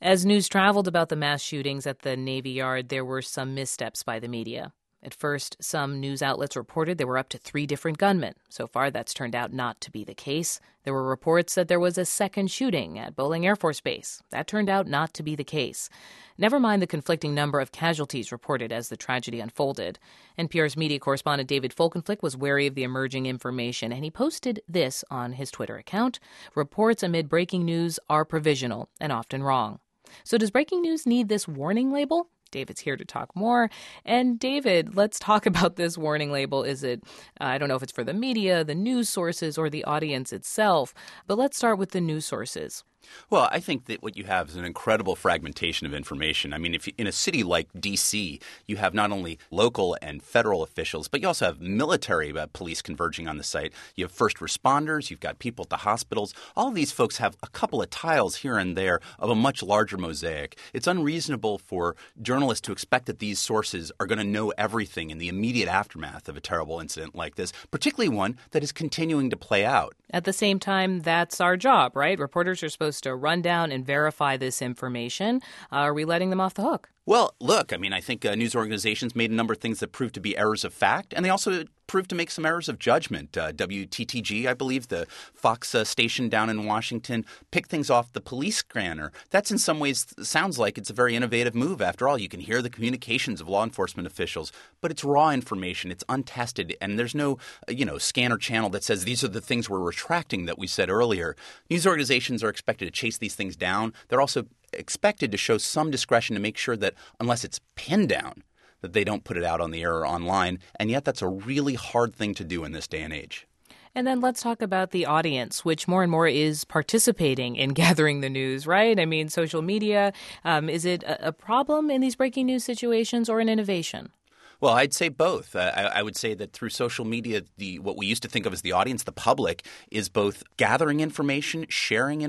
As news traveled about the mass shootings at the Navy Yard, there were some missteps by the media. At first, some news outlets reported there were up to 3 different gunmen. So far, that's turned out not to be the case. There were reports that there was a second shooting at Bolling Air Force Base. That turned out not to be the case. Never mind the conflicting number of casualties reported as the tragedy unfolded. NPR's media correspondent David Folkenflik was wary of the emerging information, and he posted this on his Twitter account. Reports amid breaking news are provisional and often wrong. So does breaking news need this warning label? David's here to talk more. And David, let's talk about this warning label. Is it, I don't know if it's for the media, the news sources, or the audience itself, but let's start with the news sources. Well, I think that what you have is an incredible fragmentation of information. I mean, if in a city like D.C., you have not only local and federal officials, but you also have military police converging on the site. You have first responders. You've got people at the hospitals. All of these folks have a couple of tiles here and there of a much larger mosaic. It's unreasonable for journalists to expect that these sources are going to know everything in the immediate aftermath of a terrible incident like this, particularly one that is continuing to play out. At the same time, that's our job, right? Reporters are supposed to run down and verify this information. Are we letting them off the hook? Well, look, I mean, I think news organizations made a number of things that proved to be errors of fact, and they also proved to make some errors of judgment. WTTG, I believe, the Fox station down in Washington, picked things off the police scanner. That's in some ways sounds like it's a very innovative move. After all, you can hear the communications of law enforcement officials, but it's raw information. It's untested, and there's no, scanner channel that says these are the things we're retracting that we said earlier. News organizations are expected to chase these things down. They're also expected to show some discretion to make sure that unless it's pinned down, that they don't put it out on the air or online. And yet that's a really hard thing to do in this day and age. And then let's talk about the audience, which more and more is participating in gathering the news, right? I mean, social media, is it a problem in these breaking news situations or an innovation? Well, I'd say both. I would say that through social media, what we used to think of as the audience, the public, is both gathering information, sharing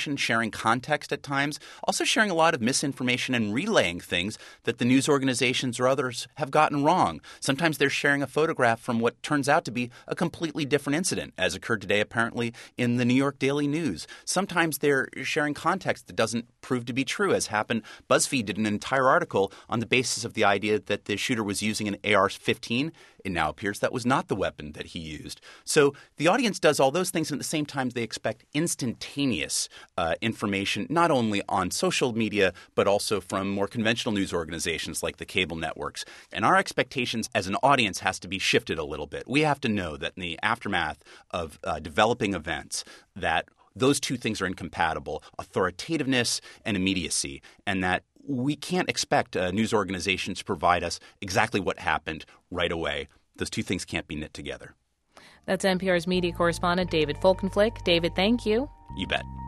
context at times, also sharing a lot of misinformation and relaying things that the news organizations or others have gotten wrong. Sometimes they're sharing a photograph from what turns out to be a completely different incident, as occurred today apparently in the New York Daily News. Sometimes they're sharing context that doesn't prove to be true, as happened. BuzzFeed did an entire article on the basis of the idea that the shooter was using an AR-15. It now appears that was not the weapon that he used. So the audience does all those things, and at the same time they expect instantaneous information, not only on social media, but also from more conventional news organizations like the cable networks. And our expectations as an audience has to be shifted a little bit. We have to know that in the aftermath of developing events, that those two things are incompatible, authoritativeness and immediacy, and that we can't expect news organizations to provide us exactly what happened right away. Those two things can't be knit together. That's NPR's media correspondent David Folkenflik. David, thank you. You bet.